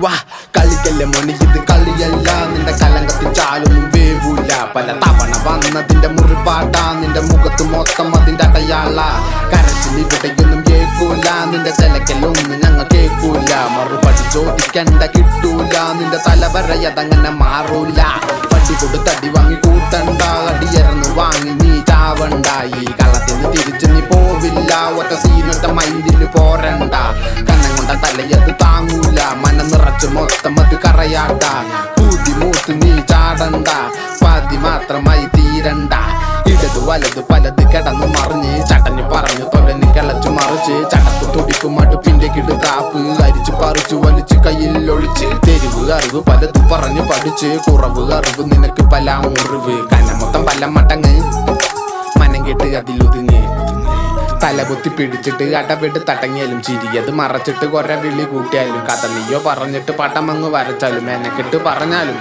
വാ കളിക്കല്ലേ മോനെ ഇത് കളിയല്ല നിന്റെ കലങ്കത്തിൽ ചാലൊന്നും വേവൂല പല തവണ വന്നതിന്റെ മുറിപ്പാട്ട നിന്റെ മുഖത്ത് മൊത്തം അതിന്റെ അടയാള കരച്ചിൽ ഇവിടെയൊന്നും കേൾക്കൂല നിന്റെ ചിലക്കലൊന്നും ഞങ്ങൾ കേൾക്കൂല മറുപടി ചോദിക്കണ്ട കിട്ടൂല നിന്റെ തലവരയതങ്ങനെ മാറൂല പട്ടി കൊടുത്തടി വാങ്ങി കൂട്ടണ്ട അടിയറന്ന് വാങ്ങി നീ ചാവണ്ട ഈ കളത്തിന് തിരിച്ച് നീ പോവില്ല ഒറ്റ സീനൊറ്റ മൈൻഡില് പോരണ്ട കണ്ണം കൊണ്ട തലയത് താങ്ങൂല മനം നിറച്ച് മൊത്തം അത് കറയാട്ട പൂതി മൂത്ത് നീ ചാടണ്ട പാതി മാത്രമായി തീരണ്ട ഇടത് വലത് പലത് കിടന്നു മറിഞ്ഞ് ചടഞ്ഞു പറഞ്ഞു തൊലന് കിളച്ചു മറിച്ച് ചടക്ക് തുടിക്കും അടുപ്പിന്റെ കിടുതാപ്പ് അരിച്ചു പറിച്ചു വലിച്ച് കയ്യിൽ ഒഴിച്ച് തെരുവ് അറിവ് പലത് പറഞ്ഞു പഠിച്ച് കുറവ് അറിവ് നിനക്ക് പല മുറിവ് കനം മൊത്തം പല മടങ്ങ് മനം കെട്ട് അതിലൊതുങ്ങ് തലകുത്തി പിടിച്ചിട്ട് അടവിട്ട് തടങ്ങിയാലും ചിരിയത് മറച്ചിട്ട് കുറെ വിളി കൂട്ടിയാലും കഥ നീയോ പറഞ്ഞിട്ട് പട്ടമങ്ങ് വരച്ചാലും എനക്കിട്ട് പറഞ്ഞാലും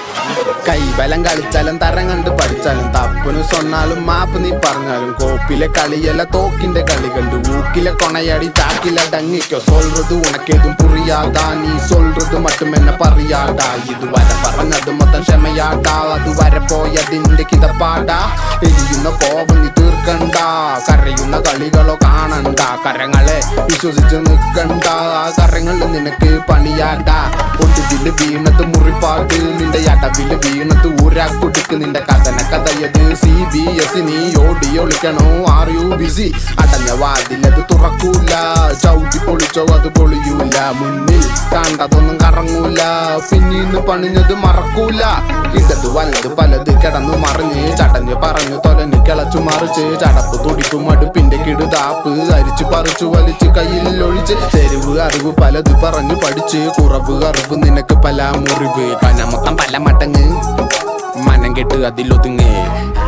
കൈബലം കളിച്ചാലും തരം കണ്ട് പഠിച്ചാലും തപ്പന് സ്വന്നാലും മാപ്പ് നീ പറഞ്ഞാലും കോപ്പിലെ കളിയല്ല തോക്കിന്റെ കളി കണ്ട് ഊക്കിലെ കൊണയാടി ചാക്കില ഡങ്ങിക്കോ സൊല്றது ഉണക്കേതും പുറിയാതാ നീ സൊല്றது മറ്റും എന്നെ പറയാടാ ഇതുവരെ പറഞ്ഞത് മൊത്തം ക്ഷമയാടാ അതുവരെ പോയതിന്റെ കിതപ്പാടാ എരിയുന്ന കോപം നീ തീർക്കണ്ട കരയുന്ന കളികളോ കാണണ്ട കരങ്ങളെ വിശ്വസിച്ച് നിൽക്കണ്ട കരങ്ങളിൽ നിനക്ക് പണിയാടാ ഒടുവില് വീണത് മുറിപ്പാട്ട് നിന്റെ അടവില് വീണത് ഊരാക്കുടുക്ക് നിന്റെ കഥന കഥയത് CBS നീ ഓടി ഒളിക്കണോ ആർ യു ബിസി അടഞ്ഞ വാതിലത് തുറക്കൂല ചവിട്ടി പൊളിച്ചോ അത് പൊളിയൂല മുന്നിൽ കണ്ടതൊന്നും കറങ്ങൂല പിന്നീന്ന് പണിഞ്ഞത് മറക്കൂല ഇടത് വലത് പലത് കിടന്നു മറിഞ്ഞ് ചടഞ്ഞ് പറഞ്ഞു തൊലന് കിളച്ചു മറിച്ച് ചടപ്പ് തുടിക്കും അടുപ്പിന്റെ കിടുതാപ്പ് അരിച്ചു പറിച്ചു വലിച്ച് കയ്യിൽ ഒഴിച്ച് തെരുവ് അറിവ് പലത് പറഞ്ഞു പഠിച്ച് കുറവ് അറിവ് നിനക്ക് പല മുറിവ് കനമൊത്തം പല മടങ്ങ് മനം കെട്ട് അതിലൊതുങ്ങ്